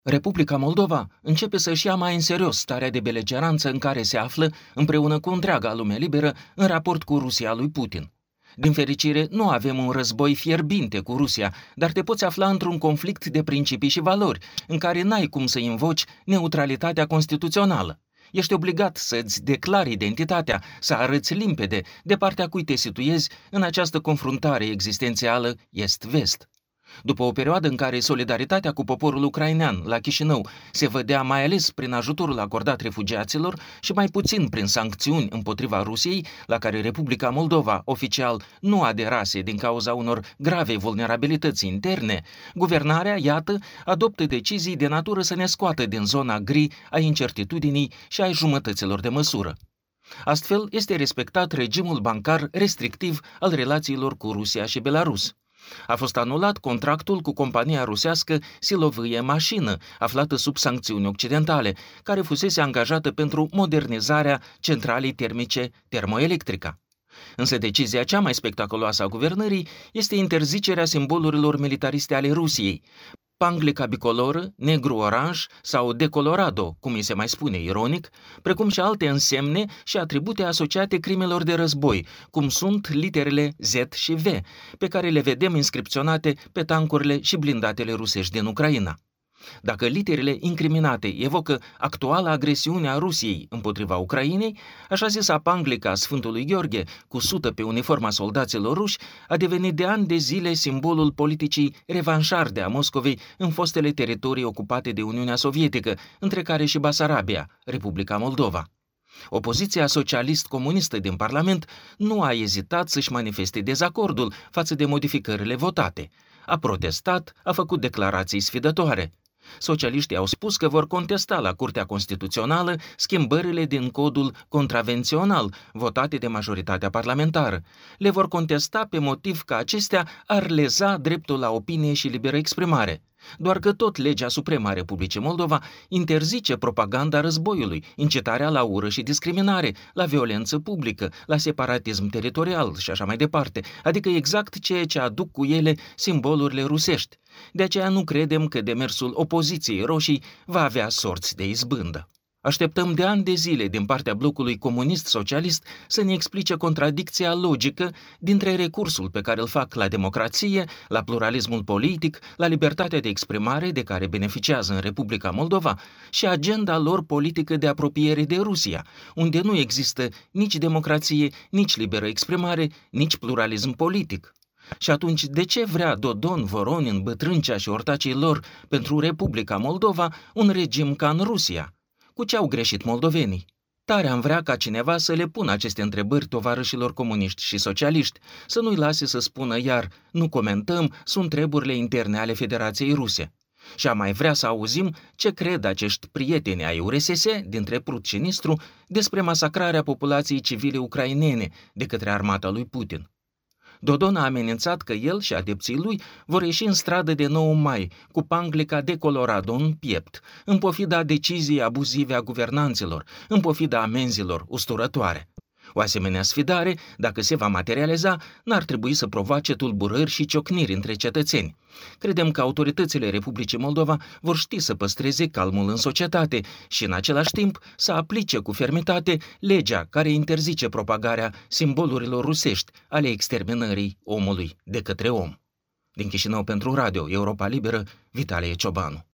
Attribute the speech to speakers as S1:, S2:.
S1: Republica Moldova începe să-și ia mai în serios starea de beligeranță în care se află împreună cu întreaga lume liberă în raport cu Rusia lui Putin. Din fericire, nu avem un război fierbinte cu Rusia, dar te poți afla într-un conflict de principii și valori, în care n-ai cum să invoci neutralitatea constituțională. Ești obligat să-ți declari identitatea, să arăți limpede de partea cui te situezi în această confruntare existențială est-vest. După o perioadă în care solidaritatea cu poporul ucrainean la Chișinău se vedea mai ales prin ajutorul acordat refugiaților și mai puțin prin sancțiuni împotriva Rusiei, la care Republica Moldova oficial nu aderase din cauza unor grave vulnerabilități interne, guvernarea, iată, adoptă decizii de natură să ne scoată din zona gri a incertitudinii și a jumătăților de măsură. Astfel, este respectat regimul bancar restrictiv al relațiilor cu Rusia și Belarus. A fost anulat contractul cu compania rusească Silovie Mașină, aflată sub sancțiuni occidentale, care fusese angajată pentru modernizarea centralei termice Termoelectrica. Însă decizia cea mai spectaculoasă a guvernării este interzicerea simbolurilor militariste ale Rusiei. Panglica bicoloră, negru-oranj sau decolorado, cum îi se mai spune ironic, precum și alte însemne și atribute asociate crimelor de război, cum sunt literele Z și V, pe care le vedem inscripționate pe tancurile și blindatele rusești din Ucraina. Dacă literele incriminate evocă actuala agresiune a Rusiei împotriva Ucrainei, așa zisa panglica Sfântului Gheorghe, cusută pe uniforma soldaților ruși, a devenit de ani de zile simbolul politicii revanșarde a Moscovei în fostele teritorii ocupate de Uniunea Sovietică, între care și Basarabia, Republica Moldova. Opoziția socialist-comunistă din Parlament nu a ezitat să-și manifeste dezacordul față de modificările votate. A protestat, a făcut declarații sfidătoare. Socialiștii au spus că vor contesta la Curtea Constituțională schimbările din codul contravențional votate de majoritatea parlamentară. Le vor contesta pe motiv că acestea ar leza dreptul la opinie și liberă exprimare. Doar că tot legea supremă a Republicii Moldova interzice propaganda războiului, incitarea la ură și discriminare, la violență publică, la separatism teritorial și așa mai departe, adică exact ceea ce aduc cu ele simbolurile rusești. De aceea nu credem că demersul opoziției roșii va avea sorți de izbândă. Așteptăm de ani de zile din partea blocului comunist-socialist să ne explice contradicția logică dintre recursul pe care îl fac la democrație, la pluralismul politic, la libertatea de exprimare de care beneficiază în Republica Moldova și agenda lor politică de apropiere de Rusia, unde nu există nici democrație, nici liberă exprimare, nici pluralism politic. Și atunci, de ce vrea Dodon, Voronin, Bătrâncea și ortacii lor pentru Republica Moldova un regim ca în Rusia? Cu ce au greșit moldovenii? Tare am vrea ca cineva să le pună aceste întrebări tovarășilor comuniști și socialiști, să nu-i lase să spună iar, nu comentăm, sunt treburile interne ale Federației Ruse. Și am mai vrea să auzim ce cred acești prieteni ai URSS, dintre Prut și Nistru, despre masacrarea populației civile ucrainene de către armata lui Putin. Dodon a amenințat că el și adepții lui vor ieși în stradă de 9 mai cu panglica decolorado în piept, în pofida deciziei abuzive a guvernanților, în pofida amenzilor usturătoare. O asemenea sfidare, dacă se va materializa, n-ar trebui să provoace tulburări și ciocniri între cetățeni. Credem că autoritățile Republicii Moldova vor ști să păstreze calmul în societate și, în același timp, să aplice cu fermitate legea care interzice propagarea simbolurilor rusești ale exterminării omului de către om. Din Chișinău pentru Radio Europa Liberă, Vitalie Ciobanu.